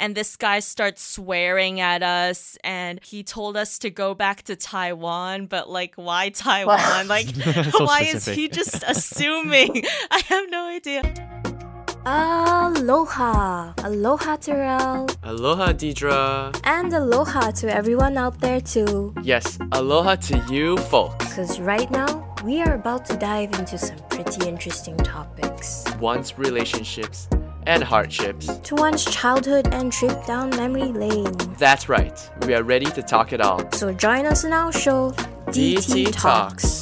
and this guy starts swearing at us, and he told us to go back to Taiwan, but like, why Taiwan? Like, So why is specific. he just assuming? I have no idea. Aloha! Aloha, Terrell! Aloha, Deidre. And aloha to everyone out there too. Yes, aloha to you folks. Because right now, we are about to dive into some pretty interesting topics. One's relationships and hardships. To one's childhood and trip down memory lane. That's right, we are ready to talk it all. So join us in our show, DT Talks.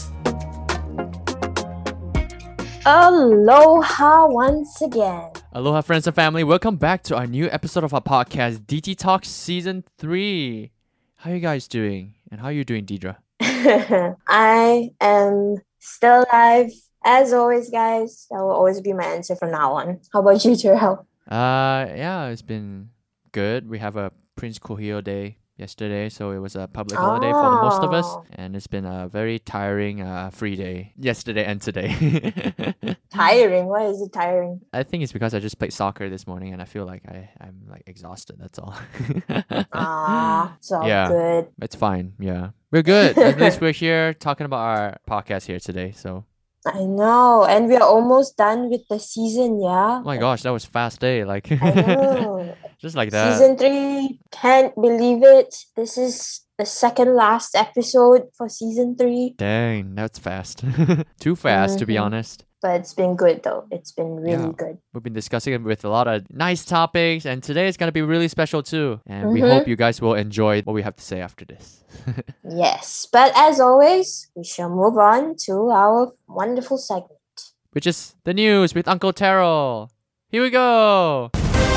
Aloha once again. Aloha, friends and family. Welcome back to our new episode of our podcast, DT Talks Season 3. How are you guys doing? And how are you doing, Deidre? I am still alive. As always, guys, that will always be my answer from now on. How about you, Terrell? Yeah, it's been good. We have a Prince Kuhio Day yesterday, so it was a public holiday for the most of us. Oh. And it's been a very tiring free day yesterday and today. Tiring? Why is it tiring? I think it's because I just played soccer this morning and I feel like I'm like exhausted, that's all. It's all Yeah. good. It's fine, yeah. We're good. At least we're here talking about our podcast here today, so. I know, and we are almost done with the season, yeah? Oh my gosh, that was fast day, like. I know. Just like that. Season 3, can't believe it. This is the second last episode for season 3. Dang, that's fast. Too fast, to be Mhm. honest. But it's been good though. It's been really Yeah. good. We've been discussing it with a lot of nice topics, and today is going to be really special too. And we Mhm. hope you guys will enjoy what we have to say after this. Yes, but as always, we shall move on to our wonderful segment. Which is the news with Uncle Terrell. Here we go.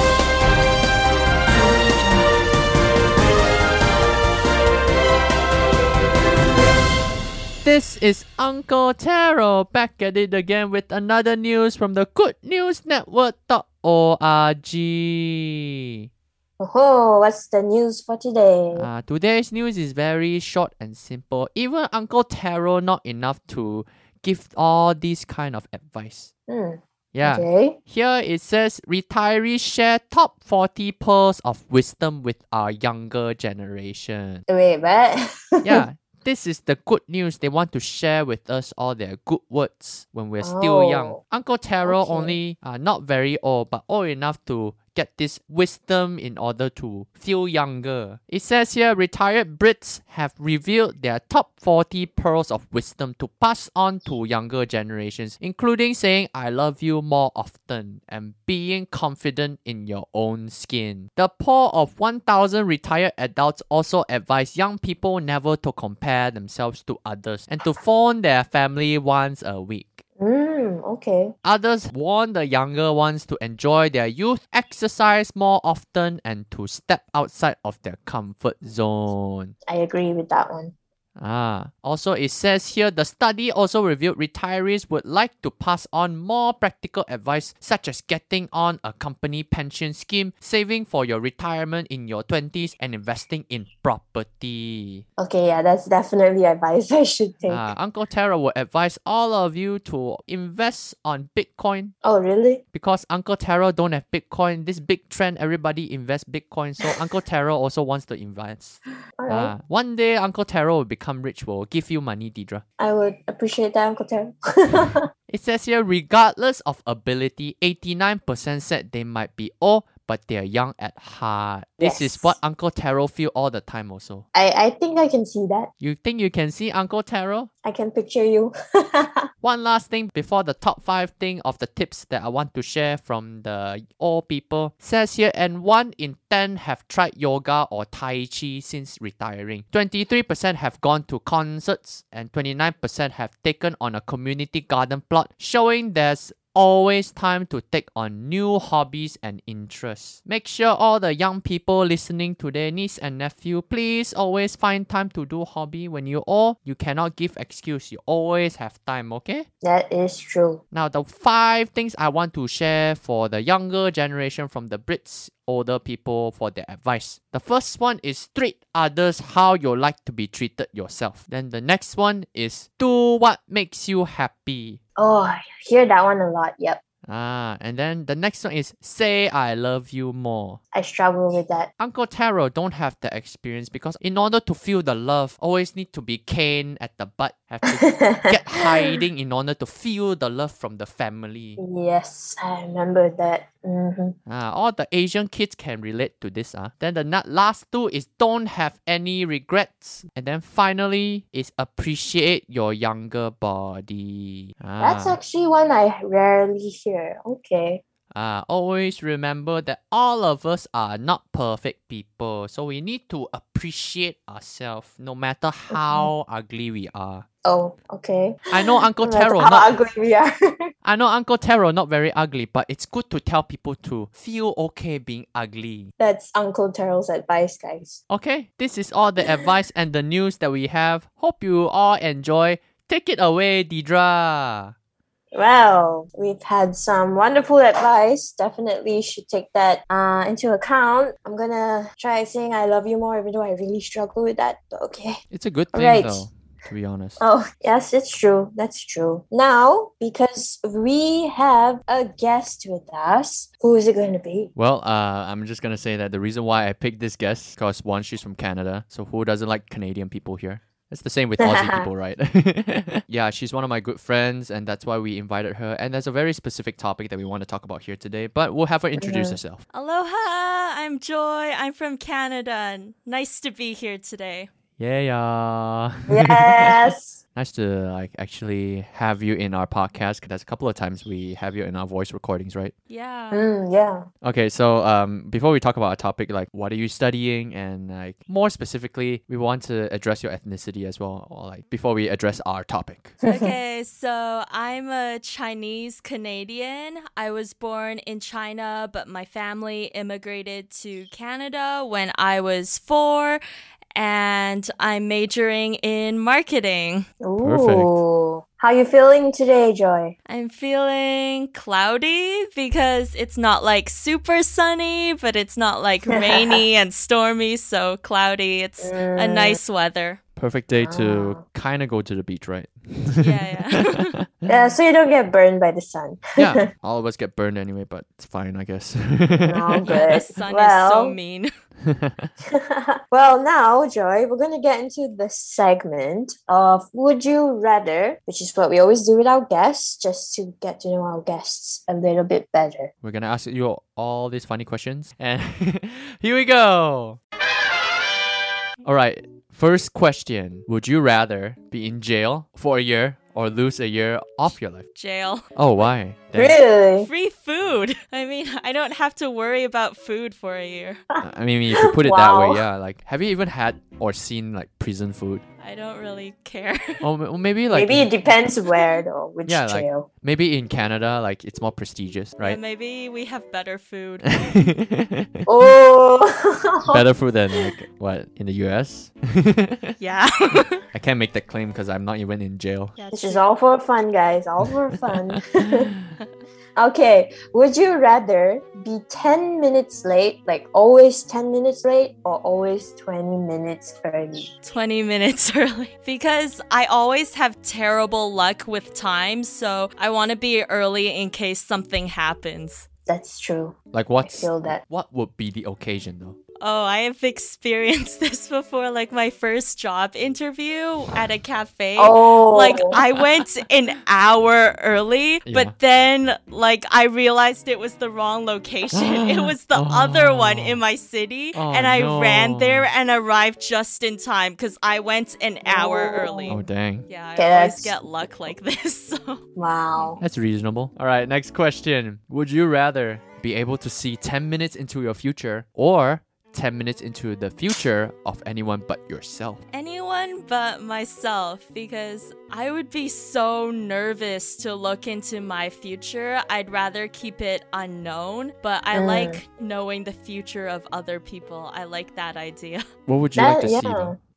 This is Uncle Terrell back at it again with another news from the goodnewsnetwork.org. Oh, what's the news for today? Today's news is very short and simple. Even Uncle Terrell not enough to give all this kind of advice. Yeah. Okay. Here it says retirees share top 40 pearls of wisdom with our younger generation. Wait, what? Yeah. This is the good news. They want to share with us all their good words when we're still young. Oh, Uncle Terrell okay. only not very old, but old enough to get this wisdom in order to feel younger. It says here, retired Brits have revealed their top 40 pearls of wisdom to pass on to younger generations, including saying I love you more often and being confident in your own skin. The poll of 1,000 retired adults also advise young people never to compare themselves to others and to phone their family once a week. Okay. Others warn the younger ones to enjoy their youth, exercise more often, and to step outside of their comfort zone. I agree with that one. Also it says here, the study also revealed retirees would like to pass on more practical advice such as getting on a company pension scheme, saving for your retirement in your 20s, and investing in property. Okay, yeah, that's definitely advice I should take. Uncle Terrell would advise all of you to invest on Bitcoin. Oh, really? Because Uncle Terrell don't have Bitcoin, this big trend, everybody invest Bitcoin. So Uncle Terrell also wants to invest. Alright. One day Uncle Terrell will become rich, will give you money, Deidre. I would appreciate that, Uncle Terrell. It says here, regardless of ability, 89% said they might be old, but they're young at heart. This is Yes. what Uncle Terrell feel all the time also. I think I can see that. You think you can see Uncle Terrell? I can picture you. One last thing before the top 5 thing of the tips that I want to share from the old people. Says here, and 1 in 10 have tried yoga or Tai Chi since retiring. 23% have gone to concerts and 29% have taken on a community garden plot, showing there's always time to take on new hobbies and interests. Make sure all the young people listening today, niece and nephew, please always find time to do hobby. When you're old, you cannot give excuse. You always have time, okay? That is true. Now, the 5 things I want to share for the younger generation from the Brits, older people, for their advice. The first one is treat others how you like to be treated yourself. Then the next one is do what makes you happy. Oh, I hear that one a lot. Yep. And then the next one is say I love you more. I struggle with that. Uncle Taro don't have the experience because in order to feel the love, always need to be cane at the butt. Have to get hiding in order to feel the love from the family. Yes, I remember that. All the Asian kids can relate to this. Then the last two is don't have any regrets. And then finally is appreciate your younger body. That's actually one I rarely hear. Okay. Always remember that all of us are not perfect people. So we need to appreciate ourselves no matter how ugly we are. Oh, okay. I know Uncle No matter Taro how not ugly we are. I know Uncle Taro not very ugly, but it's good to tell people to feel okay being ugly. That's Uncle Terrell's advice, guys. Okay, this is all the advice and the news that we have. Hope you all enjoy. Take it away, Deidra. Well, we've had some wonderful advice. Definitely should take that into account. I'm gonna try saying I love you more, even though I really struggle with that. Okay. It's a good thing Right. though, to be honest. Oh, yes, it's true. That's true. Now, because we have a guest with us, who is it going to be? Well, I'm just gonna say that the reason why I picked this guest because one, she's from Canada, so who doesn't like Canadian people here? It's the same with Aussie people, right? Yeah, she's one of my good friends, and that's why we invited her. And there's a very specific topic that we want to talk about here today, but we'll have her introduce herself. Aloha, I'm Joy. I'm from Canada. Nice to be here today. Yeah. Yes. Nice to actually have you in our podcast because there's a couple of times we have you in our voice recordings, right? Yeah. Yeah. Okay, so before we talk about our topic, what are you studying, and more specifically, we want to address your ethnicity as well, or before we address our topic. Okay, so I'm a Chinese Canadian. I was born in China, but my family immigrated to Canada when I was 4. And I'm majoring in marketing. Ooh. Perfect. How you feeling today, Joy? I'm feeling cloudy because it's not super sunny, but it's not rainy and stormy, so cloudy. It's a nice weather. Perfect day to kind of go to the beach, right? Yeah. Yeah, so you don't get burned by the sun. Yeah, all of us get burned anyway, but it's fine, I guess. Oh, good. The sun is so mean. Well, now, Joy, we're going to get into the segment of Would You Rather, which is what we always do with our guests, just to get to know our guests a little bit better. We're going to ask you all these funny questions, and here we go. All right, first question. Would you rather be in jail for a year or lose a year off your life? Jail. Oh, why? Really? Free food. I mean, I don't have to worry about food for a year. I mean, if you put it that way, Wow. yeah. Have you even had or seen prison food? I don't really care. Or maybe Maybe it depends where, though, which Yeah, jail. maybe in Canada, it's more prestigious, Yeah, right? maybe we have better food. Oh. Better food than what in the US? Yeah. I can't make that claim because I'm not even in jail. Yeah, This true. is all for fun, guys. All for fun. Okay. Would you rather be 10 minutes late, always 10 minutes late, or always 20 minutes early? 20 minutes early because I always have terrible luck with time, so I want to be early in case something happens. That's true. I What's feel that. what would be the occasion though? Oh, I have experienced this before, my first job interview at a cafe. Oh. I went an hour early, Yeah. but then I realized it was the wrong location. It was the other one in my city, Oh, and I no. ran there and arrived just in time because I went an hour early. Oh dang. Yeah, I Okay, always that's- get luck like this. So. Wow. That's reasonable. All right, next question. Would you rather be able to see 10 minutes into your future or 10 minutes into the future of anyone but yourself? Anyone but myself, because I would be so nervous to look into my future. I'd rather keep it unknown, but I like knowing the future of other people. I like that idea. What would you like to see yeah. though?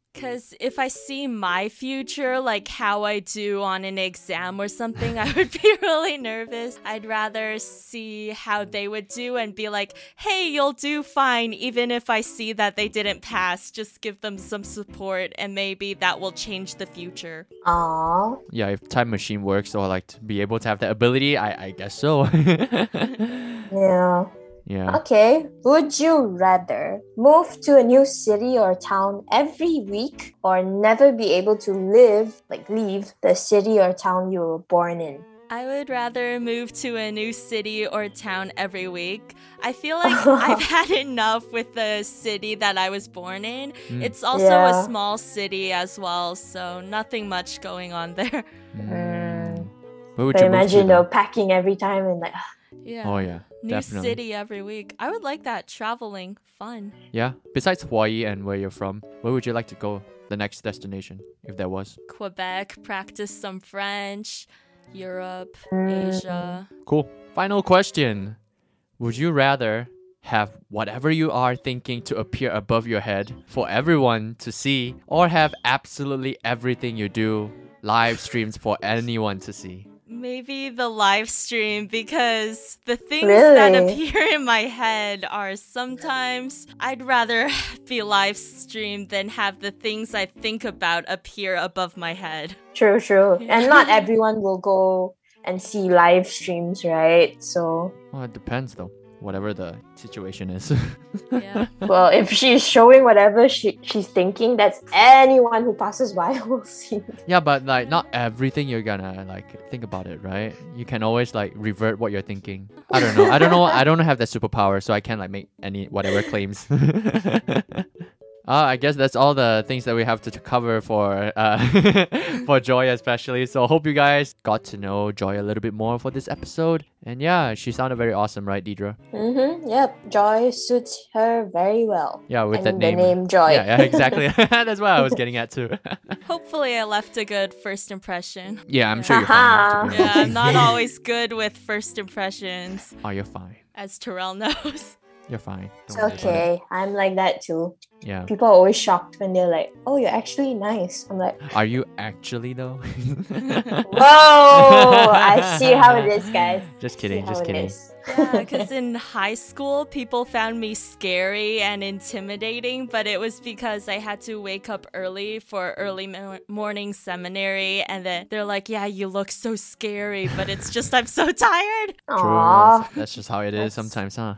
Because if I see my future, like how I do on an exam or something, I would be really nervous. I'd rather see how they would do and be like, hey, you'll do fine, even if I see that they didn't pass. Just give them some support, and maybe that will change the future. Aw. Yeah, if time machine works or like to be able to have that ability, I guess so. Yeah. Yeah. Okay. Would you rather move to a new city or town every week or never be able to leave the city or town you were born in? I would rather move to a new city or town every week. I feel like I've had enough with the city that I was born in. It's also Yeah. a small city as well, so nothing much going on there. Where would But you move to, imagine though? packing every time and like, Yeah. Oh yeah, New definitely. city every week. I would like that. Traveling. Fun. Yeah. Besides Hawaii and where you're from, where would you like to go? The next destination, if there was. Quebec, practice some French. Europe, Asia. Cool. Final question. Would you rather have whatever you are thinking to appear above your head for everyone to see, or have absolutely everything you do live streams for anyone to see? Maybe the live stream, because the things that Really? appear in my head are sometimes I'd rather be live streamed than have the things I think about appear above my head. true, true. And not everyone will go and see live streams, right? So, Well, it depends though. Whatever the situation is. Yeah. well, if she's showing whatever she's thinking, that's anyone who passes by will see. Yeah, but like not everything you're gonna like think about it, right? You can always like revert what you're thinking. I don't know. I don't have that superpower, so I can't like make any whatever claims. I guess that's all the things that we have to cover for for Joy especially. So hope you guys got to know Joy a little bit more for this episode. And yeah, she sounded very awesome, right, Deidre? Yep. Joy suits her very well. Yeah, with that The name. name Joy. Yeah, exactly. That's what I was getting at too. Hopefully, I left a good first impression. Yeah, I'm sure you're Haha. fine. to be Yeah, honest. I'm not always good with first impressions, Oh, you're fine. as Terrell knows. You're fine. It's Don't worry about it. okay. I'm like that too. Yeah. People are always shocked when they're like, "Oh, you're actually nice." I'm like, Are you actually though? "Whoa! I see how it is, guys." Just See kidding, how just it kidding. is. Yeah, because in high school, people found me scary and intimidating, but it was because I had to wake up early for early morning seminary, and then they're like, yeah, you look so scary, but it's just I'm so tired. True. Aww. That's just how it is That's- sometimes, huh?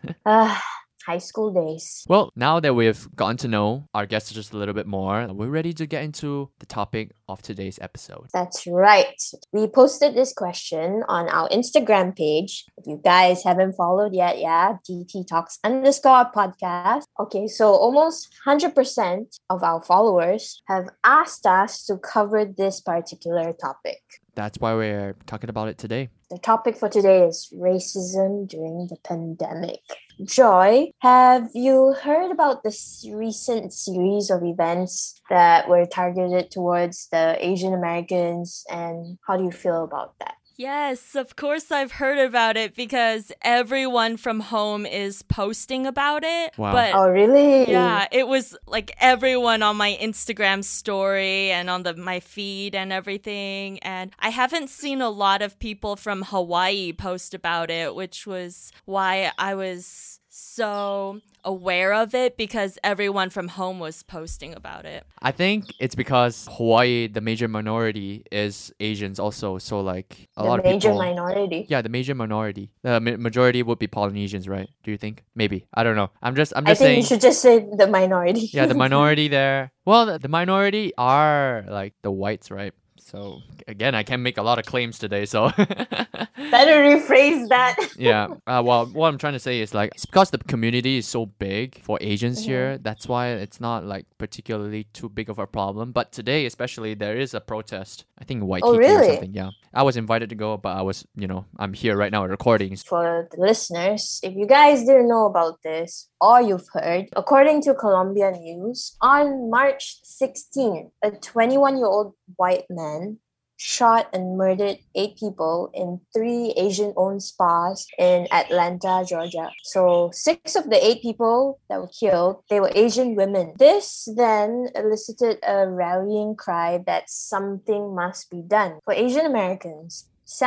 High school days. Well, now that we've gotten to know our guests just a little bit more, we're ready to get into the topic of today's episode. That's right. We posted this question on our Instagram page. If you guys haven't followed yet, yeah, DT Talks _ podcast. Okay, so almost 100% of our followers have asked us to cover this particular topic. That's why we're talking about it today. The topic for today is racism during the pandemic. Joy, have you heard about this recent series of events that were targeted towards the Asian Americans, and how do you feel about that? Yes, of course I've heard about it because everyone from home is posting about it. Wow. But Oh, really? yeah, it was like everyone on my Instagram story and on my feed and everything. And I haven't seen a lot of people from Hawaii post about it, which was why I was so aware of it, because everyone from home was posting about it. I think it's because Hawaii, the major minority, is Asians also. So like a lot The of major people. minority. Yeah, the major minority. The majority would be Polynesians, right? Do you think? Maybe. I don't know. I'm just I think saying. you should just say the minority. Yeah, the minority there. Well, the minority are like the whites, right? So again, I can't make a lot of claims today. So Better rephrase that. yeah. Well, what I'm trying to say is like it's because the community is so big for Asians here. That's why it's not like particularly too big of a problem. But today, especially, there is a protest. I think Waikiki Oh, or really? something. Yeah, I was invited to go, but I was, I'm here right now recording. For the listeners, if you guys didn't know about this or you've heard, according to Columbia News, on March 16th, a 21-year-old white man shot and murdered 8 people in 3 Asian-owned spas in Atlanta, Georgia. So 6 of the 8 people that were killed, they were Asian women. This then elicited a rallying cry that something must be done. For Asian Americans,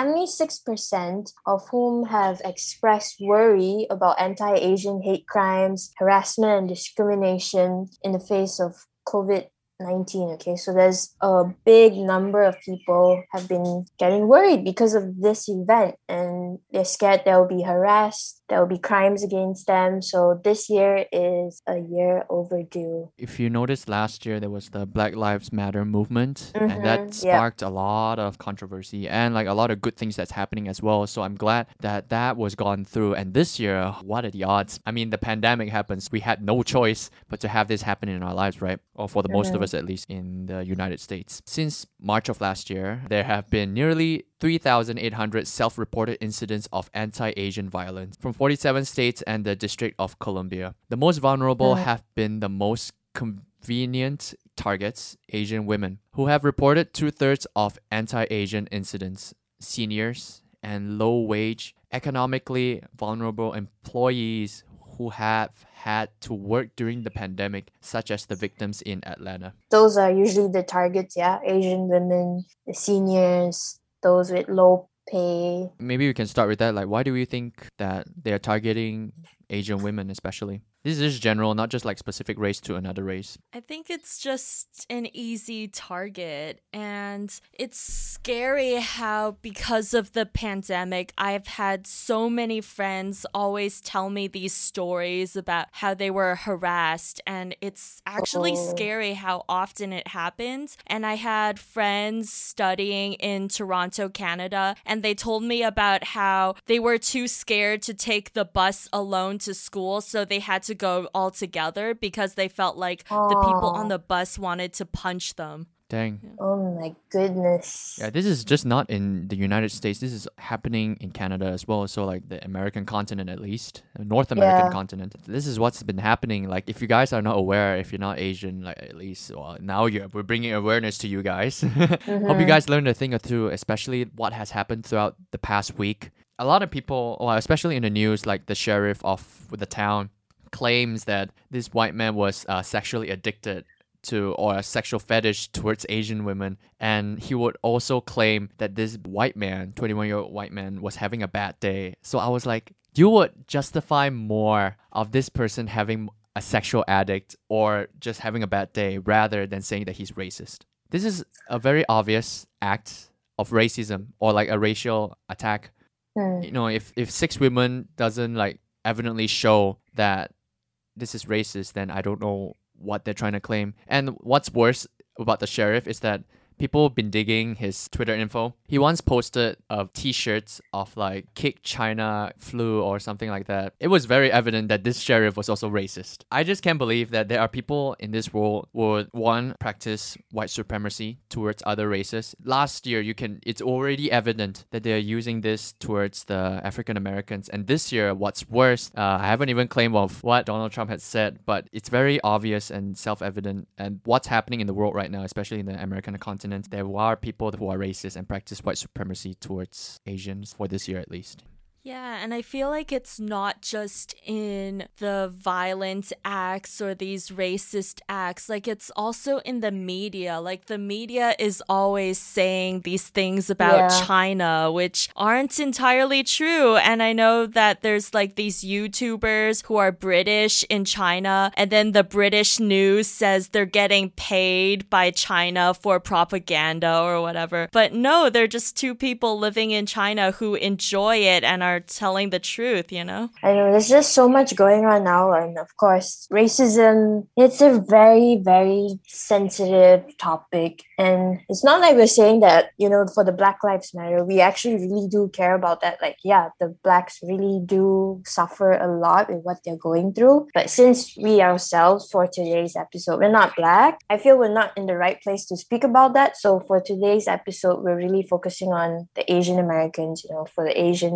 76% of whom have expressed worry about anti-Asian hate crimes, harassment, and discrimination in the face of COVID-19. Okay, so there's a big number of people have been getting worried because of this event, and they're scared they'll be harassed, there will be crimes against them. So this year is a year overdue. If you noticed, last year there was the Black Lives Matter movement, and that Yep. sparked a lot of controversy and like a lot of good things that's happening as well. So I'm glad that that was gone through. And this year, what are the odds? I mean, the pandemic happens. We had no choice but to have this happen in our lives, right? Or for the most of us, at least in the United States. Since March of last year, there have been nearly 3,800 self-reported incidents of anti-Asian violence from 47 states and the District of Columbia. The most vulnerable have been the most convenient targets, Asian women, who have reported 2/3 of anti-Asian incidents, seniors, and low-wage, economically vulnerable employees who have had to work during the pandemic, such as the victims in Atlanta. Those are usually the targets, yeah. Asian women, the seniors, those with low pay. Maybe we can start with that. Like, why do we think that they are targeting Asian women especially? This is general, not just like specific race to another race. I think it's just an easy target, and it's scary how because of the pandemic, I've had so many friends always tell me these stories about how they were harassed, and it's actually scary how often it happens. And I had friends studying in Toronto, Canada, and they told me about how they were too scared to take the bus alone to school, so they had to go all together because they felt like the people on the bus wanted to punch them. Dang. Oh my goodness. Yeah, this is just not in the United States. This is happening in Canada as well. So like the American continent, at least, North American continent. This is what's been happening. Like if you guys are not aware, if you're not Asian, like at least, well, now we're bringing awareness to you guys. Hope you guys learned a thing or two, especially what has happened throughout the past week. A lot of people, well, especially in the news, like the sheriff of the town claims that this white man was sexually addicted to, or a sexual fetish towards Asian women, and he would also claim that this white man, 21-year-old white man, was having a bad day. So I was like, you would justify more of this person having a sexual addict or just having a bad day rather than saying that he's racist. This is a very obvious act of racism or like a racial attack. You know, if 6 women doesn't like evidently show that this is racist, then I don't know what they're trying to claim. And what's worse about the sheriff is that people have been digging his Twitter info. He once posted t-shirts of like Kick China Flu or something like that. It was very evident that this sheriff was also racist. I just can't believe that there are people in this world who would, one, practice white supremacy towards other races. Last year, it's already evident that they're using this towards the African Americans. And this year, what's worse, I haven't even claimed of what Donald Trump had said, but it's very obvious and self-evident. And what's happening in the world right now, especially in the American continent, there are people who are racist and practice white supremacy towards Asians for this year at least. Yeah, and I feel like it's not just in the violent acts or these racist acts. Like, it's also in the media. Like, the media is always saying these things about China, which aren't entirely true. And I know that there's, like, these YouTubers who are British in China, and then the British news says they're getting paid by China for propaganda or whatever. But no, they're just 2 people living in China who enjoy it and are telling the truth, you know? I know, there's just so much going on now, and of course racism, it's a very, very sensitive topic, and it's not like we're saying that, you know, for the Black Lives Matter, we actually really do care about that. Like, yeah, the blacks really do suffer a lot with what they're going through, but since we ourselves, for today's episode, we're not black, I feel we're not in the right place to speak about that. So for today's episode, we're really focusing on the Asian Americans, you know, for the Asian side.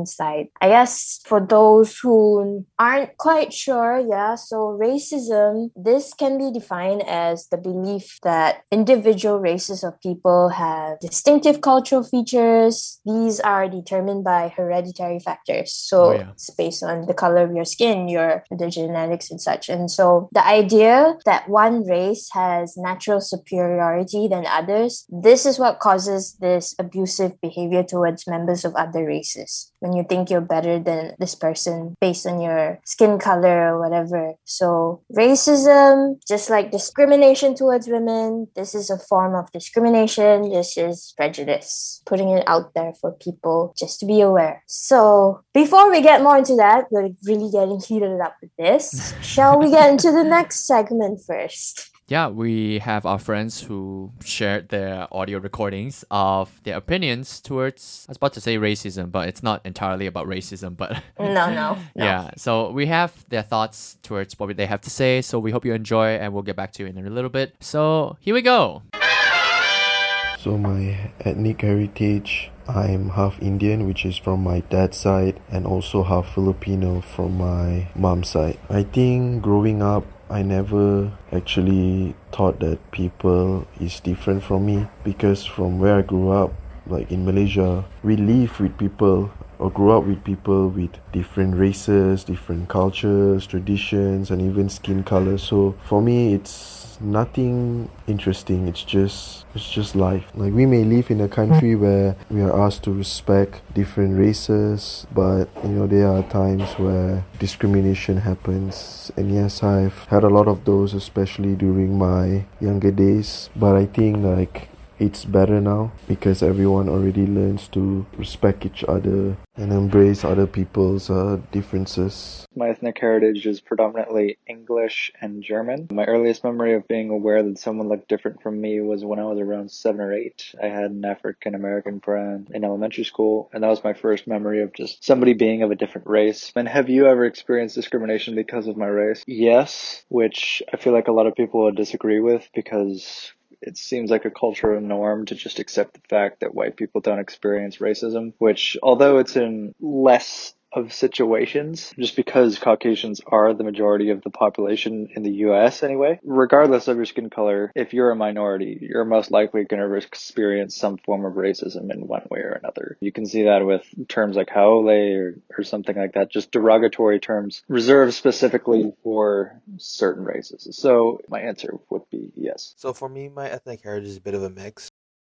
like, I guess for those who aren't quite sure, yeah, so racism, this can be defined as the belief that individual races of people have distinctive cultural features. These are determined by hereditary factors. So it's based on the color of your skin, the genetics and such. And so the idea that one race has natural superiority than others, this is what causes this abusive behavior towards members of other races. When you think you're better than this person based on your skin color or whatever. So racism, just like discrimination towards women, this is a form of discrimination. This is prejudice. Putting it out there for people just to be aware. So before we get more into that, we're really getting heated up with this. Shall we get into the next segment first? Yeah, we have our friends who shared their audio recordings of their opinions towards, I was about to say racism, but it's not entirely about racism, but... No. Yeah, so we have their thoughts towards what they have to say, so we hope you enjoy, and we'll get back to you in a little bit. So, here we go! So my ethnic heritage, I'm half Indian, which is from my dad's side, and also half Filipino from my mom's side. I think growing up, I never actually thought that people is different from me, because from where I grew up, like in Malaysia, we live with people or grew up with people with different races, different cultures, traditions, and even skin color. So for me, it's nothing interesting. It's just life. Like, we may live in a country where we are asked to respect different races, but there are times where discrimination happens, and yes, I've had a lot of those, especially during my younger days. But I think like it's better now, because everyone already learns to respect each other and embrace other people's differences. My ethnic heritage is predominantly English and German. My earliest memory of being aware that someone looked different from me was when I was around 7 or 8. I had an African American friend in elementary school, and that was my first memory of just somebody being of a different race. And have you ever experienced discrimination because of my race? Yes, which I feel like a lot of people would disagree with, because it seems like a cultural norm to just accept the fact that white people don't experience racism, which, although it's in less of situations, just because Caucasians are the majority of the population in the US anyway, regardless of your skin color, if you're a minority, you're most likely going to experience some form of racism in one way or another. You can see that with terms like haole or something like that, just derogatory terms reserved specifically for certain races. So my answer would be yes. So for me, my ethnic heritage is a bit of a mix.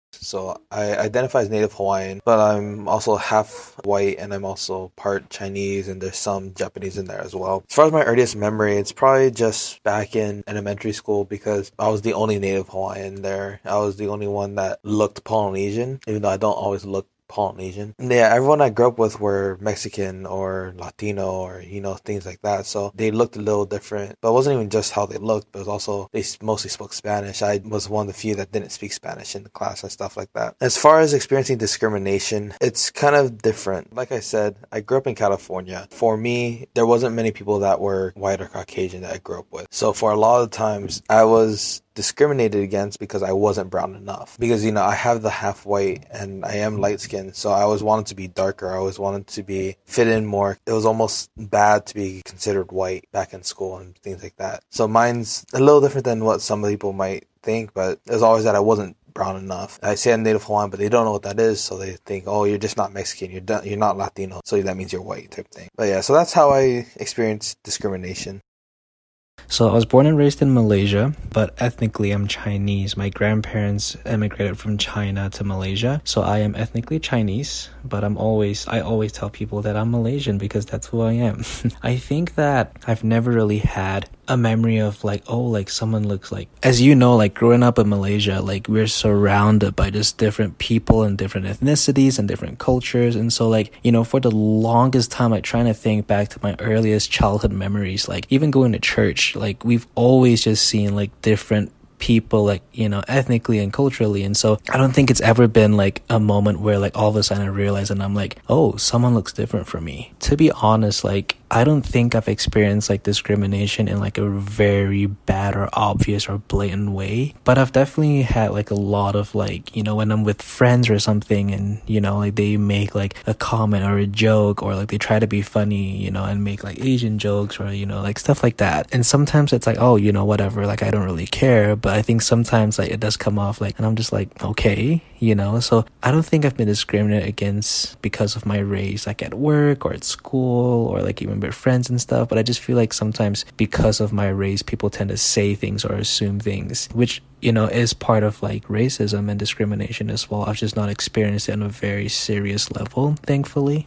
So I identify as Native Hawaiian, but I'm also half white, and I'm also part Chinese, and there's some Japanese in there as well. As far as my earliest memory, it's probably just back in elementary school, because I was the only Native Hawaiian there. I was the only one that looked Polynesian, even though I don't always look Polynesian. Yeah, everyone I grew up with were Mexican or Latino or, things like that. So they looked a little different. But it wasn't even just how they looked, but it was also they mostly spoke Spanish. I was one of the few that didn't speak Spanish in the class and stuff like that. As far as experiencing discrimination, it's kind of different. Like I said, I grew up in California. For me, there wasn't many people that were white or Caucasian that I grew up with. So for a lot of times, I was discriminated against because I wasn't brown enough. Because, I have the half white and I am light skinned, so I always wanted to be darker. I always wanted to be fit in more. It was almost bad to be considered white back in school and things like that. So mine's a little different than what some people might think, but it was always that I wasn't brown enough. I say I'm Native Hawaiian, but they don't know what that is, so they think, oh, you're just not Mexican, you're not Latino, so that means you're white type thing. But yeah, so that's how I experienced discrimination. So I was born and raised in Malaysia, but ethnically I'm Chinese. My grandparents immigrated from China to Malaysia, so I am ethnically Chinese, but I always tell people that I'm Malaysian because that's who I am. I think that I've never really had a memory of someone looks like, as you know, growing up in Malaysia, we're surrounded by just different people and different ethnicities and different cultures. And so for the longest time, trying to think back to my earliest childhood memories, even going to church, we've always just seen different people ethnically and culturally. And so I don't think it's ever been a moment where all of a sudden I realize and I'm oh, someone looks different from me. To be honest, I don't think I've experienced like discrimination in like a very bad or obvious or blatant way, but I've definitely had like a lot of like, you know, when I'm with friends or something and, you know, like they make like a comment or a joke or like they try to be funny, you know, and make like Asian jokes or, you know, like stuff like that. And sometimes it's like, oh, you know, whatever, like I don't really care, but I think sometimes like it does come off like, and I'm just like, okay, you know. So I don't think I've been discriminated against because of my race, like at work or at school or like even with friends and stuff. But I just feel like sometimes because of my race, people tend to say things or assume things, which, you know, is part of like racism and discrimination as well. I've just not experienced it on a very serious level, thankfully.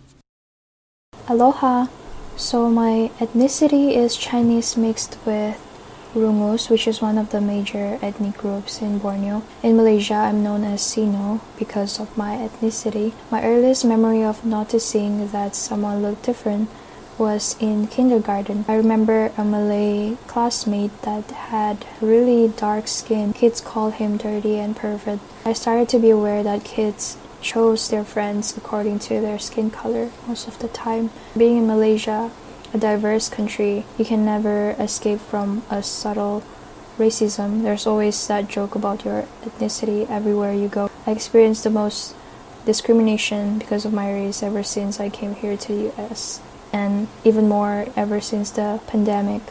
Aloha. So my ethnicity is Chinese mixed with Rungus, which is one of the major ethnic groups in Borneo. In Malaysia, I'm known as Sino because of my ethnicity. My earliest memory of noticing that someone looked different was in kindergarten. I remember a Malay classmate that had really dark skin. Kids called him dirty and pervert. I started to be aware that kids chose their friends according to their skin color most of the time. Being in Malaysia, a diverse country, you can never escape from a subtle racism. There's always that joke about your ethnicity everywhere you go. I experienced the most discrimination because of my race ever since I came here to the US, and even more ever since the pandemic.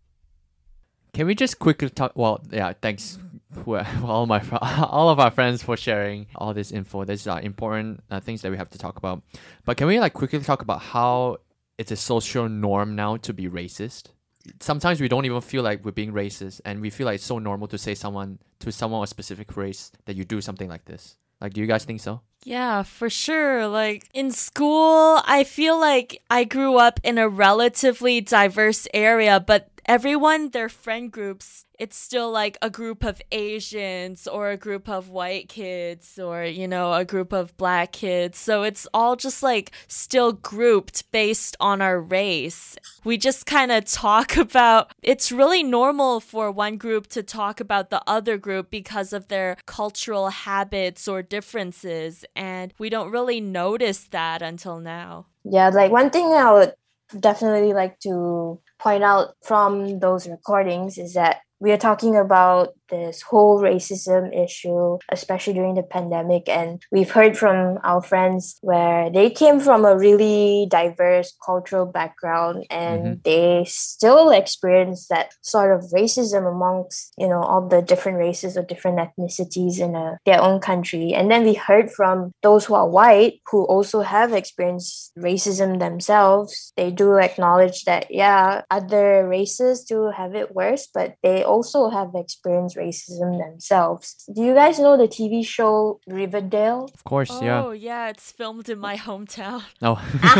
Can we just quickly talk? Well, yeah, thanks for all all of our friends for sharing all this info. These are important things that we have to talk about. But can we like quickly talk about how it's a social norm now to be racist? Sometimes we don't even feel like we're being racist, and we feel like it's so normal to say someone of a specific race that you do something like this. Like, do you guys think so? Yeah, for sure. Like in school, I feel like I grew up in a relatively diverse area, but everyone, their friend groups, it's still like a group of Asians or a group of white kids or, you know, a group of black kids. So it's all just like still grouped based on our race. We just kind of talk about, it's really normal for one group to talk about the other group because of their cultural habits or differences. And we don't really notice that until now. Yeah, like one thing I would definitely like to point out from those recordings is that we are talking about this whole racism issue, especially during the pandemic. And we've heard from our friends where they came from a really diverse cultural background and they still experience that sort of racism amongst, you know, all the different races or different ethnicities in their own country. And then we heard from those who are white who also have experienced racism themselves. They do acknowledge that, yeah, other races do have it worse, but they also have experienced racism themselves. Do you guys know the TV show Riverdale? Of course, yeah. Oh, yeah, it's filmed in my hometown. Oh.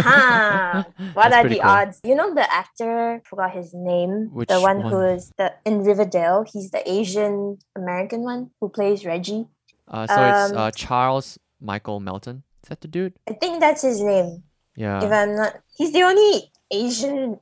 Aha! What are the cool. odds? You know the actor, forgot his name, Which the one one? who is in Riverdale. He's the Asian American one who plays Reggie. It's Charles Michael Melton. Is that the dude? I think that's his name. Yeah. If I'm not, he's the only Asian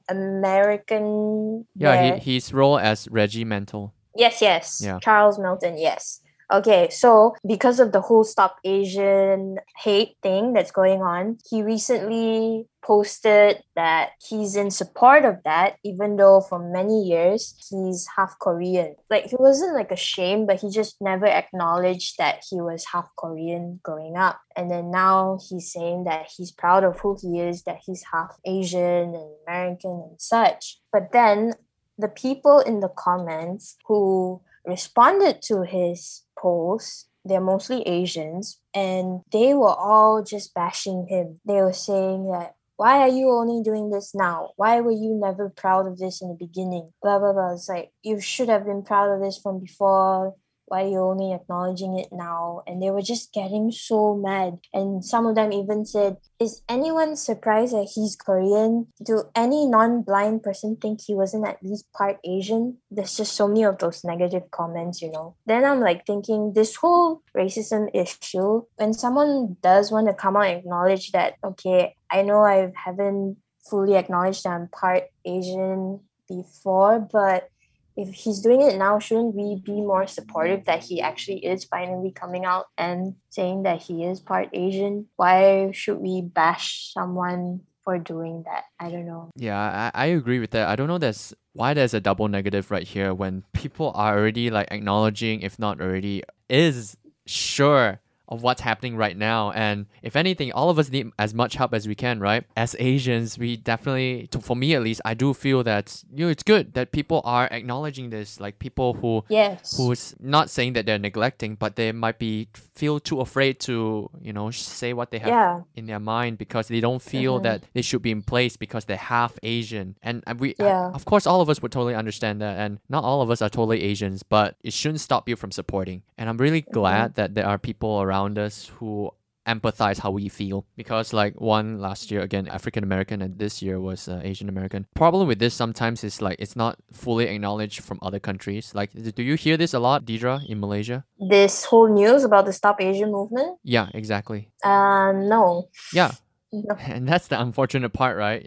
American. Yeah, there. his role as Reggie Mantle. Yes. Yeah. Charles Melton, yes. Okay, so because of the whole Stop Asian hate thing that's going on, he recently posted that he's in support of that, even though for many years he's half Korean. Like, he wasn't like ashamed, but he just never acknowledged that he was half Korean growing up. And then now he's saying that he's proud of who he is, that he's half Asian and American and such. But then the people in the comments who responded to his post, they're mostly Asians, and they were all just bashing him. They were saying that, why are you only doing this now? Why were you never proud of this in the beginning? Blah, blah, blah. It's like, you should have been proud of this from before. Why are you only acknowledging it now? And they were just getting so mad. And some of them even said, is anyone surprised that he's Korean? Do any non-blind person think he wasn't at least part Asian? There's just so many of those negative comments, you know. Then I'm like thinking, this whole racism issue, when someone does want to come out and acknowledge that, okay, I know I haven't fully acknowledged that I'm part Asian before, but if he's doing it now, shouldn't we be more supportive that he actually is finally coming out and saying that he is part Asian? Why should we bash someone for doing that. I don't know. Yeah, I agree with that. I don't know why there's a double negative right here when people are already like acknowledging, if not already, is sure of what's happening right now. And if anything, all of us need as much help as we can, right? As Asians, we definitely, for me at least, I do feel that it's good that people are acknowledging this. Like people who's not saying that they're neglecting, but they might feel too afraid to say what they have in their mind because they don't feel that they should be in place because they're half Asian. And of course, all of us would totally understand that. And not all of us are totally Asians, but it shouldn't stop you from supporting. And I'm really glad that there are people around us who empathize how we feel, because like one last year, again, African American, and this year was Asian American. Problem with this sometimes is like it's not fully acknowledged from other countries. Like, do you hear this a lot, Deidre, in Malaysia? This whole news about the Stop Asian movement? Yeah, exactly. No. Yeah. No. And that's the unfortunate part, right?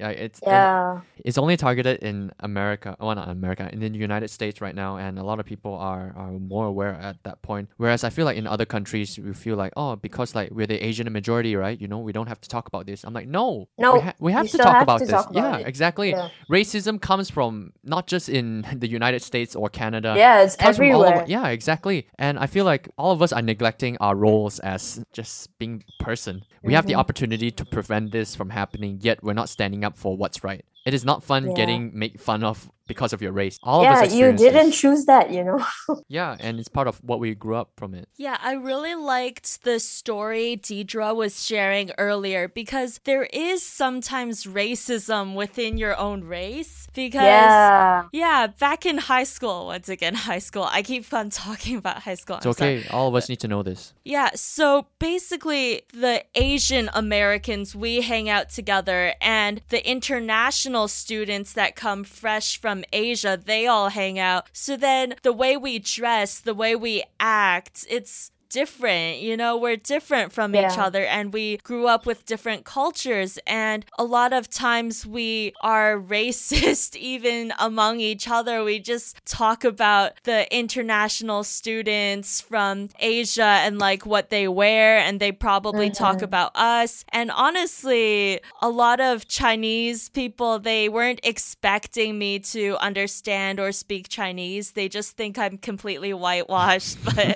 It's only targeted in America. Well, not America, in the United States right now, and a lot of people are more aware at that point. Whereas I feel like in other countries, we feel like, oh, because like we're the Asian majority, right? We don't have to talk about this. I'm like, no, we have to talk about this. Exactly. Yeah. Racism comes from not just in the United States or Canada. Yeah, it's everywhere. Yeah, exactly. And I feel like all of us are neglecting our roles as just being person. We have the opportunity to prevent this from happening, yet we're not standing up for what's right. It is not fun getting made fun of because of your race. All of us experience you didn't this. choose that, Yeah, and it's part of what we grew up from it. Yeah, I really liked the story Deidre was sharing earlier because there is sometimes racism within your own race. Because, back in high school, once again, high school, I keep on talking about high school. It's okay. All of us need to know this. Yeah, so basically, the Asian Americans, we hang out together, and the international students that come fresh from Asia, they all hang out. So then the way we dress, the way we act, it's different. We're different from each other, and we grew up with different cultures, and a lot of times we are racist even among each other. We just talk about the international students from Asia and like what they wear, and they probably talk about us. And honestly, a lot of Chinese people, they weren't expecting me to understand or speak Chinese. They just think I'm completely whitewashed. But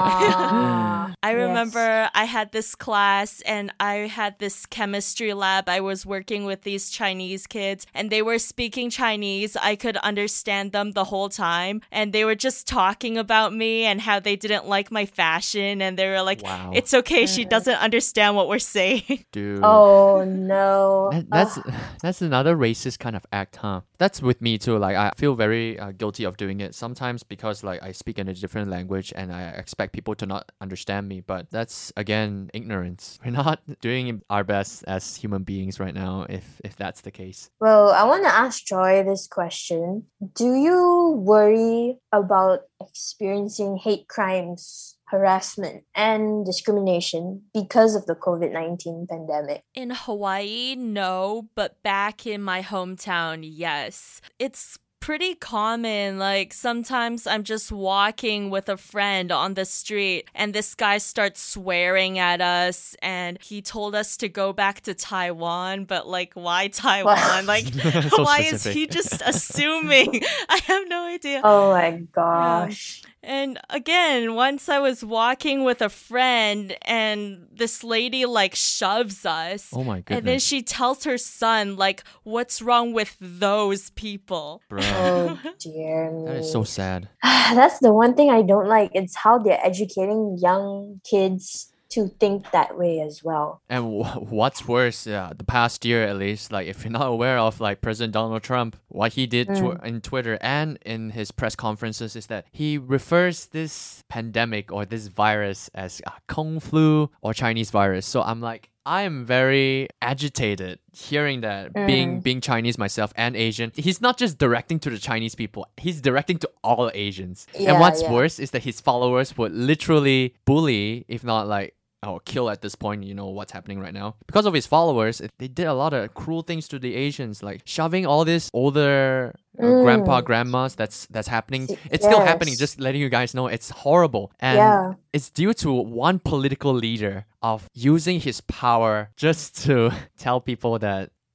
I remember I had this class and I had this chemistry lab. I was working with these Chinese kids and they were speaking Chinese. I could understand them the whole time. And they were just talking about me and how they didn't like my fashion. And they were like, It's okay. She doesn't understand what we're saying. Dude. Oh, no. That's another racist kind of act, huh? That's with me too. Like, I feel very guilty of doing it sometimes because like I speak in a different language and I expect people to not understand me, but that's again ignorance. We're not doing our best as human beings right now if that's the case. Well, I want to ask Joy this question. Do you worry about experiencing hate crimes, harassment, and discrimination because of the COVID-19 pandemic? In Hawaii, no, but back in my hometown, yes. It's pretty common. Like sometimes I'm just walking with a friend on the street and this guy starts swearing at us and he told us to go back to Taiwan, but like why Taiwan? Like So why specific. is he just assuming? I have no idea. Oh my gosh. And again, once I was walking with a friend and this lady like shoves us. Oh my goodness. And then she tells her son like, what's wrong with those people? Bro, Oh dear me. that is so sad. That's the one thing I don't like. It's how they're educating young kids to think that way as well. And what's worse, the past year at least, like if you're not aware of like President Donald Trump, what he did in Twitter and in his press conferences is that he refers this pandemic or this virus as Kung flu or Chinese virus. So I'm like, I am very agitated hearing that, being Chinese myself and Asian. He's not just directing to the Chinese people, he's directing to all Asians. And what's worse is that his followers would literally bully, if not like, kill at this point, what's happening right now. Because of his followers, they did a lot of cruel things to the Asians, like shoving all this older grandpa, grandmas that's happening. It's still happening, just letting you guys know it's horrible. And it's due to one political leader of using his power just to tell people that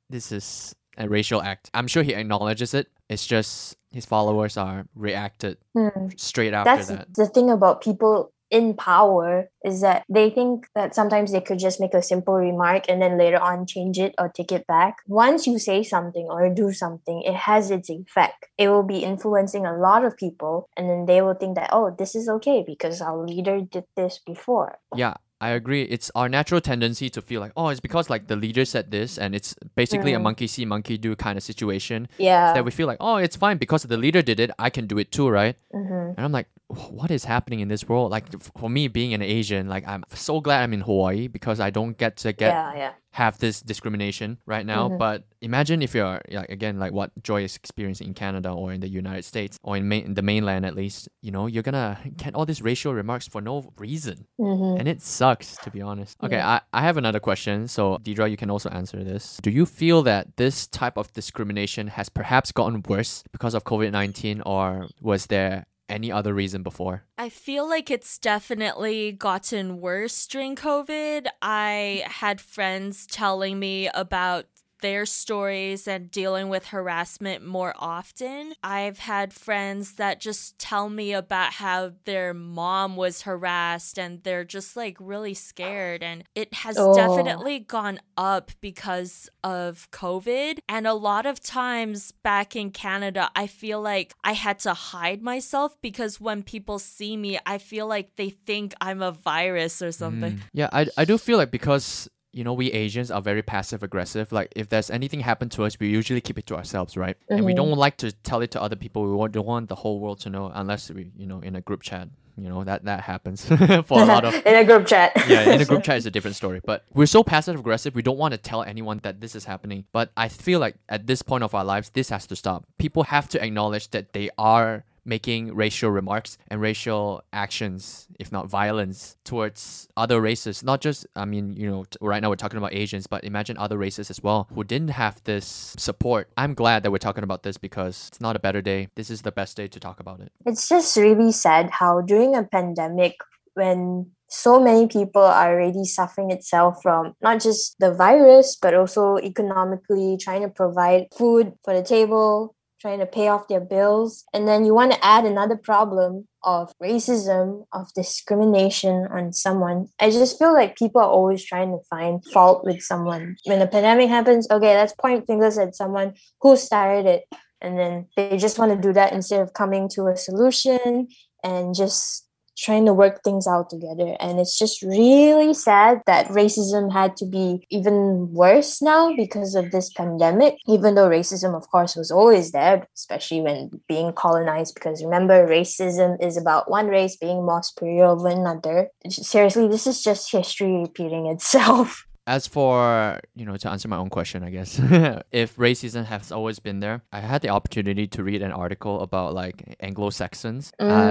this is a racial act. I'm sure he acknowledges it. It's just his followers are reacted straight after That's that. the thing about people in power, is that they think that sometimes they could just make a simple remark and then later on change it or take it back. Once you say something or do something, it has its effect. It will be influencing a lot of people, and then they will think that, oh, this is okay because our leader did this before. Yeah, I agree. It's our natural tendency to feel like, oh, it's because like the leader said this and it's basically a monkey see, monkey do kind of situation. Yeah. That we feel like, oh, it's fine because the leader did it, I can do it too, right? And I'm like, what is happening in this world? Like for me being an Asian, like I'm so glad I'm in Hawaii because I don't get to have this discrimination right now. But imagine if you're like, again, like what Joy is experiencing in Canada or in the United States or in the mainland at least, you know, you're gonna get all these racial remarks for no reason. And it sucks, to be honest. Okay, I have another question. So Deidra, you can also answer this. Do you feel that this type of discrimination has perhaps gotten worse because of COVID-19, or was there any other reason before? I feel like it's definitely gotten worse during COVID. I had friends telling me about their stories and dealing with harassment more often. I've had friends that just tell me about how their mom was harassed and they're just like really scared, and it has definitely gone up because of COVID. And a lot of times back in Canada, I feel like I had to hide myself because when people see me, I feel like they think I'm a virus or something. Yeah, I do feel like because you know, we Asians are very passive aggressive. Like if there's anything happen to us, we usually keep it to ourselves, right? And we don't like to tell it to other people. We don't want the whole world to know unless we, you know, in a group chat. You know, that happens for a lot of... in a group chat. Yeah, in a group chat is a different story. But we're so passive aggressive, we don't want to tell anyone that this is happening. But I feel like at this point of our lives, this has to stop. People have to acknowledge that they are making racial remarks and racial actions, if not violence, towards other races. Not just, I mean, you know, right now we're talking about Asians, but imagine other races as well who didn't have this support. I'm glad that we're talking about this because it's not a better day. This is the best day to talk about it. It's just really sad how during a pandemic, when so many people are already suffering itself from not just the virus, but also economically trying to provide food for the table, trying to pay off their bills. And then you want to add another problem of racism, of discrimination on someone. I just feel like people are always trying to find fault with someone. When a pandemic happens, okay, let's point fingers at someone who started it. And then they just want to do that instead of coming to a solution and just trying to work things out together. And it's just really sad that racism had to be even worse now because of this pandemic, even though racism, of course, was always there, especially when being colonized. Because remember, racism is about one race being more superior over another. Seriously, this is just history repeating itself. As for, you know, to answer my own question, I guess, if racism has always been there, I had the opportunity to read an article about like Anglo-Saxons.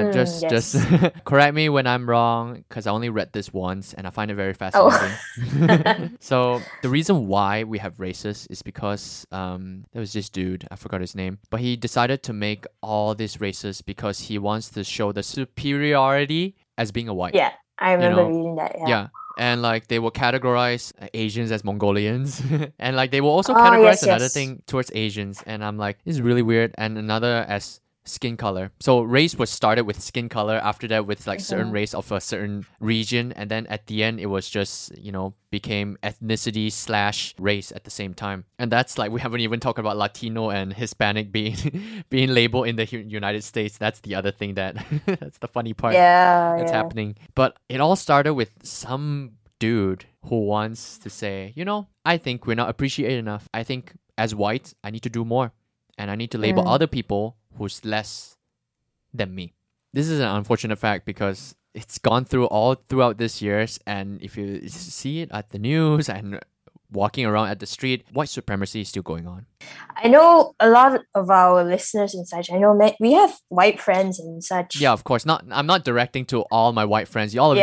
Just correct me when I'm wrong, because I only read this once and I find it very fascinating. So the reason why we have races is because there was this dude, I forgot his name, but he decided to make all these races because he wants to show the superiority as being a white. Yeah, I remember reading that. Yeah. And like they will categorize Asians as Mongolians and like they will also categorize another thing towards Asians, and I'm like, this is really weird, and another as skin color. So race was started with skin color, after that with like certain race of a certain region, and then at the end it was just, you know, became ethnicity / race at the same time. And that's like, we haven't even talked about Latino and Hispanic being being labeled in the United States. That's the other thing that that's the funny part that's happening. But it all started with some dude who wants to say, you know, I think we're not appreciated enough. I think as white, I need to do more, and I need to label other people who's less than me. This is an unfortunate fact because it's gone through all throughout this years, and if you see it at the news and walking around at the street, white supremacy is still going on. I know a lot of our listeners and such, I know we have white friends and such. Yeah, of course. I'm not directing to all my white friends. Y'all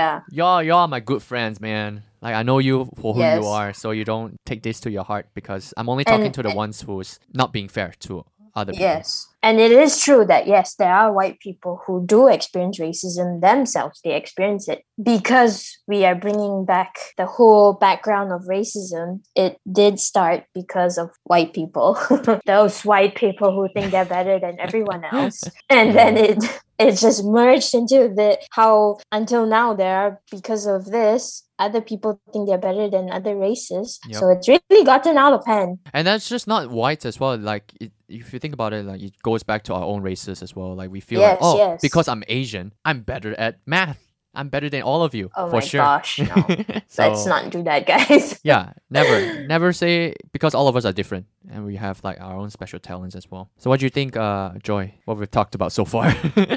are my good friends, man. Like, I know you for who you are, so you don't take this to your heart, because I'm only talking to the ones who's not being fair to other people. Yes. And it is true that, yes, there are white people who do experience racism themselves. They experience it. Because we are bringing back the whole background of racism, it did start because of white people. Those white people who think they're better than everyone else. And then it just merged into how until now there are, because of this, other people think they're better than other races. Yep. So it's really gotten out of hand. And that's just not whites as well. Like, if you think about it, like, it goes back to our own races as well. Like, we feel Yes. because I'm Asian, I'm better at math. I'm better than all of you. Oh for my sure. gosh, no. So, Let's not do that, guys. yeah, never say, because all of us are different and we have like our own special talents as well. So what do you think, Joy, what we've talked about so far?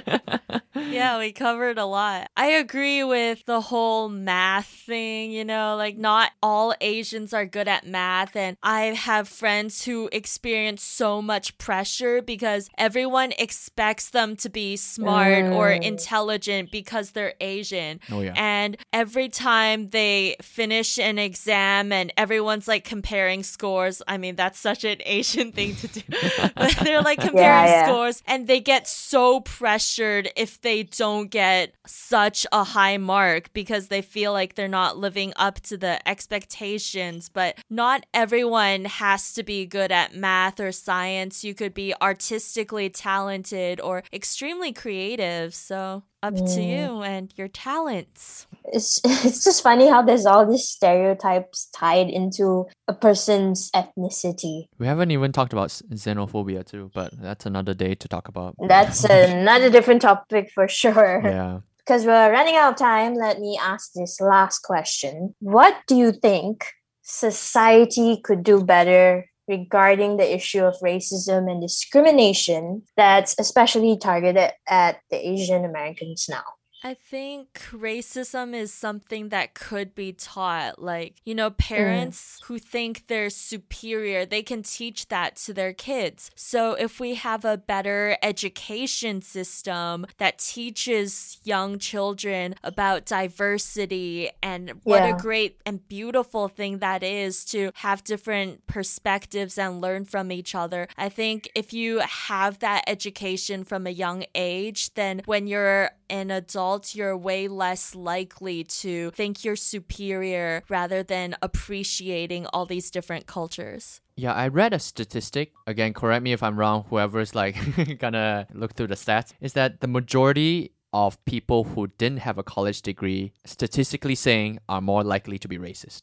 Yeah, we covered a lot. I agree with the whole math thing, you know, like not all Asians are good at math. And I have friends who experience so much pressure because everyone expects them to be smart or intelligent because they're Asian. Oh, yeah. And every time they finish an exam and everyone's like comparing scores, I mean, that's such an Asian thing to do. They're like comparing scores and they get so pressured if they don't get such a high mark because they feel like they're not living up to the expectations. But not everyone has to be good at math or science. You could be artistically talented or extremely creative. So up to you and your talents. It's just funny how there's all these stereotypes tied into a person's ethnicity. We haven't even talked about xenophobia too, but that's another day to talk about. That's another different topic for sure. Yeah. Because we're running out of time, let me ask this last question. What do you think society could do better regarding the issue of racism and discrimination that's especially targeted at the Asian Americans now? I think racism is something that could be taught. Like, you know, parents who think they're superior, they can teach that to their kids. So if we have a better education system that teaches young children about diversity and what a great and beautiful thing that is to have different perspectives and learn from each other. I think if you have that education from a young age, then when you're an adult, you're way less likely to think you're superior rather than appreciating all these different cultures. Yeah, I read a statistic, again, correct me if I'm wrong, whoever's like gonna look through the stats, is that the majority of people who didn't have a college degree, statistically saying, are more likely to be racist.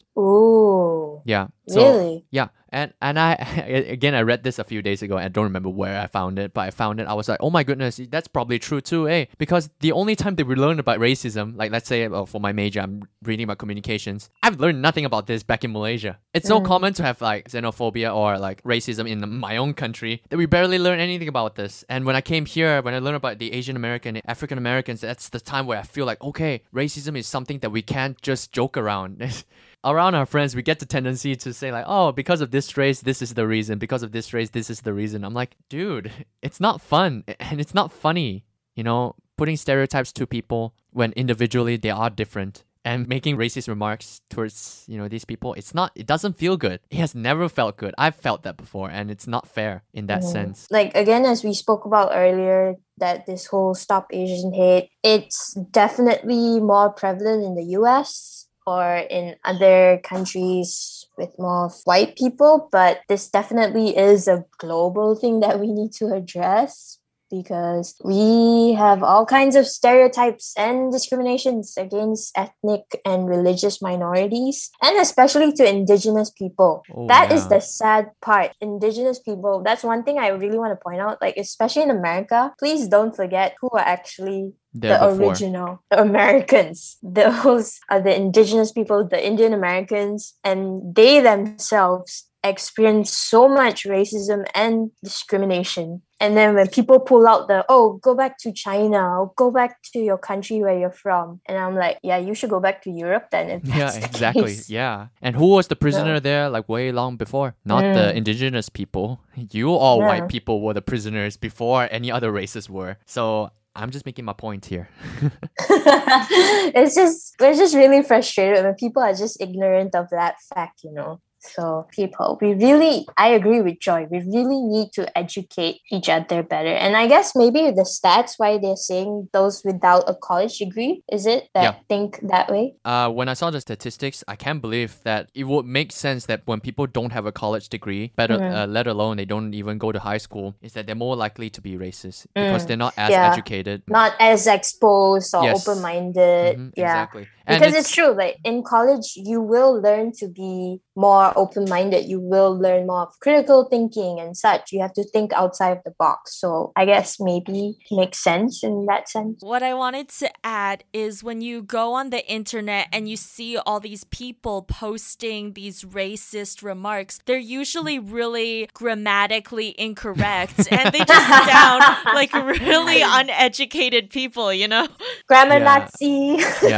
Ooh. Yeah. So, really? Yeah. And I again, I read this a few days ago and I don't remember where I found it, but I found it. I was like, oh my goodness, that's probably true too, eh? Because the only time that we learn about racism, like let's say for my major, I'm reading about communications. I've learned nothing about this back in Malaysia. It's so common to have like xenophobia or like racism in my own country that we barely learn anything about this. And when I came here, when I learned about the Asian American, African Americans, that's the time where I feel like, okay, racism is something that we can't just joke around. Around our friends, we get the tendency to say like, oh, because of this race, this is the reason. Because of this race, this is the reason. I'm like, dude, it's not fun and it's not funny, you know, putting stereotypes to people when individually they are different and making racist remarks towards, you know, these people. It doesn't feel good. It has never felt good. I've felt that before and it's not fair in that sense. Like, again, as we spoke about earlier, that this whole Stop Asian Hate, it's definitely more prevalent in the US or in other countries with more white people, but this definitely is a global thing that we need to address because we have all kinds of stereotypes and discriminations against ethnic and religious minorities, and especially to indigenous people. That is the sad part. Indigenous people, that's one thing I really want to point out, like especially in America, please don't forget who are actually the original Americans. Those are the indigenous people, the Indian Americans, and they themselves experience so much racism and discrimination. And then when people pull out go back to China, or go back to your country where you're from. And I'm like, yeah, you should go back to Europe then. If that's the exactly. case. Yeah. And who was the prisoner there like way long before? Not the indigenous people. You all white people were the prisoners before any other races were. So I'm just making my point here. We're just really frustrated when people are just ignorant of that fact, you know. So people, I agree with Joy. We really need to educate each other better. And I guess maybe the stats why they're saying those without a college degree, is it that think that way? When I saw the statistics, I can't believe that it would make sense that when people don't have a college degree, let alone they don't even go to high school, is that they're more likely to be racist because they're not as educated. Not as exposed or open-minded. Exactly. Because it's true, like in college, you will learn to be more open-minded. You will learn more of critical thinking and such. You have to think outside of the box. So I guess maybe it makes sense in that sense. What I wanted to add is when you go on the internet and you see all these people posting these racist remarks, they're usually really grammatically incorrect and they just sound like really uneducated people, you know? Grammar Nazi.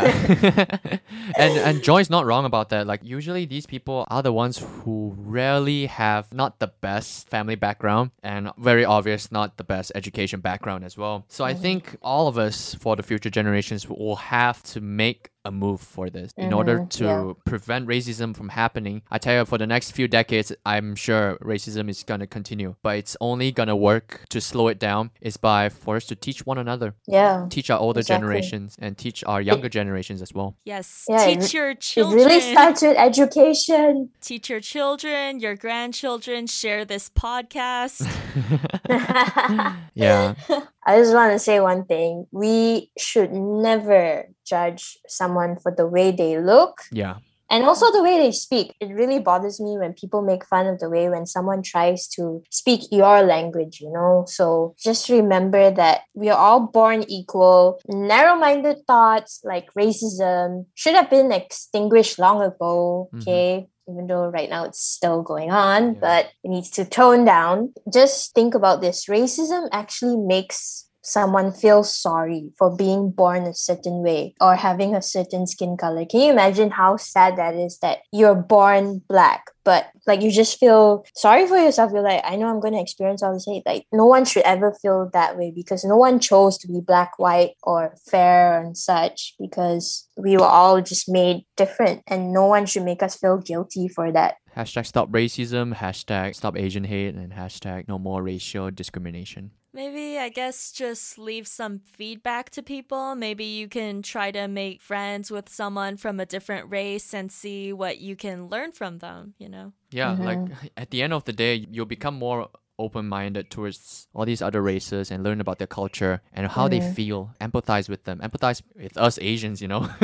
And Joy's not wrong about that. Like usually these people are the ones who rarely have not the best family background and very obvious not the best education background as well. So I think all of us for the future generations will have to make a move for this in order to prevent racism from happening. I tell you, for the next few decades, I'm sure racism is going to continue, but it's only going to work to slow it down is for us to teach one another. Teach our older generations and teach our younger generations as well. Yes. Teach your children. It really starts with education. Teach your children, your grandchildren, share this podcast. I just want to say one thing. We should never judge someone for the way they look. And also the way they speak. It really bothers me when people make fun of the way when someone tries to speak your language, you know? So just remember that we are all born equal. Narrow-minded thoughts like racism should have been extinguished long ago, okay? Even though right now it's still going on, but it needs to tone down. Just think about this. Racism actually makes someone feel sorry for being born a certain way or having a certain skin color. Can you imagine how sad that is that you're born black, but like you just feel sorry for yourself? You're like, I know I'm going to experience all this hate. Like no one should ever feel that way because no one chose to be black, white, or fair and such because we were all just made different and no one should make us feel guilty for that. Hashtag stop racism, hashtag stop Asian hate, and hashtag no more racial discrimination. Maybe, I guess, just leave some feedback to people. Maybe you can try to make friends with someone from a different race and see what you can learn from them, you know? Like at the end of the day, you'll become more open-minded towards all these other races and learn about their culture and how they feel. Empathize with them. Empathize with us Asians, you know.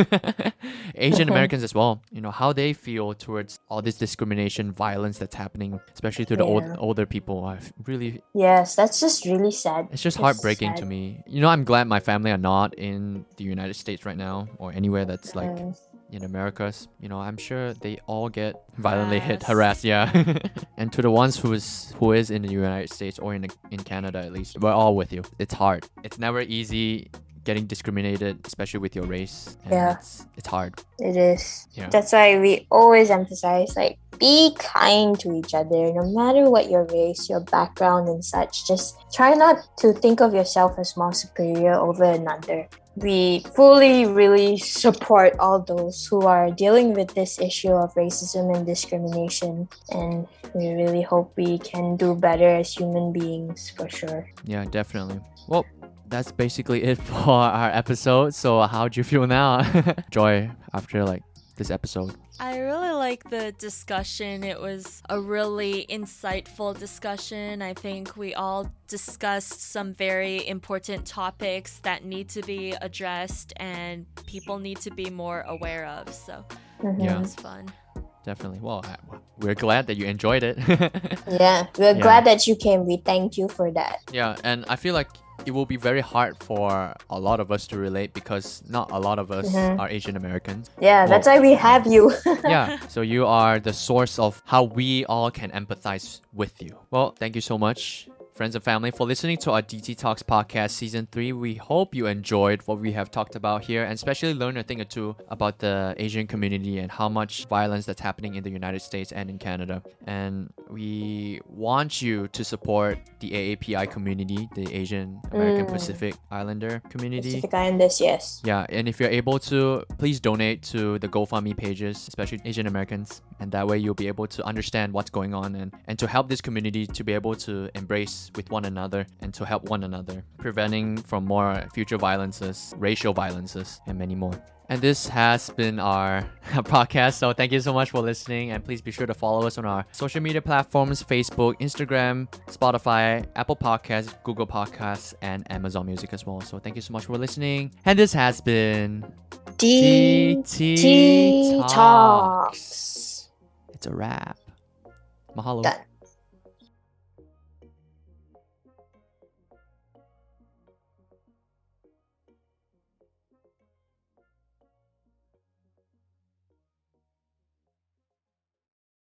Asian Americans as well. You know, how they feel towards all this discrimination, violence that's happening, especially to the older people. I've really... Yes, that's just really sad. It's just heartbreaking to me. You know, I'm glad my family are not in the United States right now or anywhere that's like... in Americas, you know, I'm sure they all get violently harassed, and to the ones who is in the United States or in Canada at least, we're all with you. It's hard. It's never easy getting discriminated, especially with your race. And it's hard. It is. That's why we always emphasize like be kind to each other, no matter what your race, your background and such. Just try not to think of yourself as more superior over another. We fully really support all those who are dealing with this issue of racism and discrimination, and we really hope we can do better as human beings for sure. Yeah, definitely. Well, that's basically it for our episode. So how'd you feel now, Joy, after like this episode? I really like the discussion. It was a really insightful discussion. I think we all discussed some very important topics that need to be addressed and people need to be more aware of. So it was fun. Definitely. Well, we're glad that you enjoyed it. We're glad that you came. We thank you for that. Yeah, and I feel like it will be very hard for a lot of us to relate because not a lot of us are Asian Americans. That's why we have you. So you are the source of how we all can empathize with you. Well, thank you so much friends and family, for listening to our DT Talks podcast season 3. We hope you enjoyed what we have talked about here and especially learned a thing or two about the Asian community and how much violence that's happening in the United States and in Canada. And we want you to support the AAPI community, the Asian American Pacific Islander community. Pacific Islanders, yes. Yeah, and if you're able to, please donate to the GoFundMe pages, especially Asian Americans. And that way you'll be able to understand what's going on and to help this community to be able to embrace with one another and to help one another, preventing from more future violences, racial violences, and many more. And this has been our podcast. So thank you so much for listening. And please be sure to follow us on our social media platforms, Facebook, Instagram, Spotify, Apple Podcasts, Google Podcasts, and Amazon Music as well. So thank you so much for listening. And this has been DT Talks. It's a wrap. Mahalo. Done.